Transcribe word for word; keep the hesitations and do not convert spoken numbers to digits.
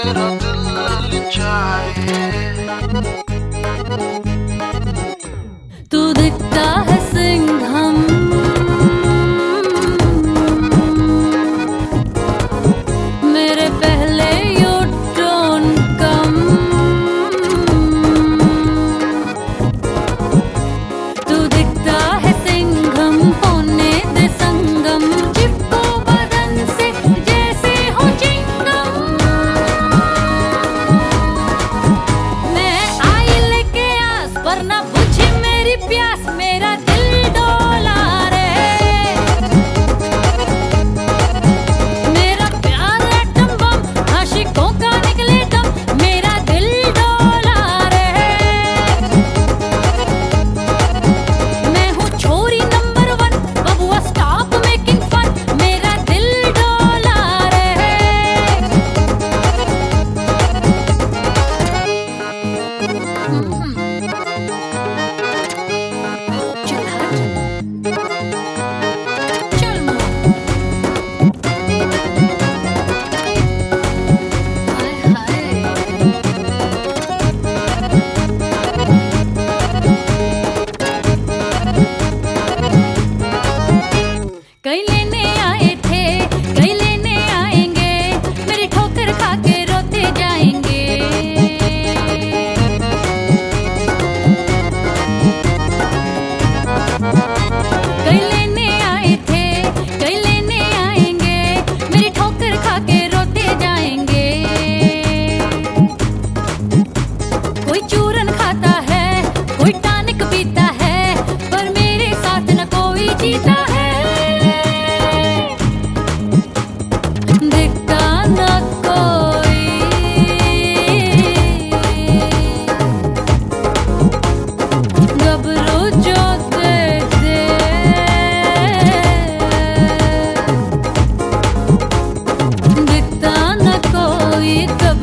तेरा दिल चाहे। तू दिखता है सिंघम, मेरे पहले यू टर्न कम। तू दिखता है सिंघम, होने दे संगम, चिपको बदन से जैसे हो चिंगम। मैं आई लेके आस पर ना बुझे मेरी प्यास, मेरा दिल डोला रे। मेरा प्यार एटम बम, आशिकों का निकले दम, मेरा दिल डोला रे। मैं हूँ छोरी नंबर वन, बबुआ स्टॉप मेकिंग फन, मेरा दिल डोला रे। चल हट, चल मुआ। हाय हाय, कई लेने आए थे, कई लेने आएंगे, मेरी ठोकर खा के रोते जाएंगे। कई लेने आए थे, कई लेने आएंगे, मेरी ठोकर खा के रोते जाएंगे। कोई चूरन खाता है, कोई टॉनिक पीता है, पर मेरे साथ न कोई जीता है। दिखता न कोई, घबरू जो देख दे। दिखता न कोई,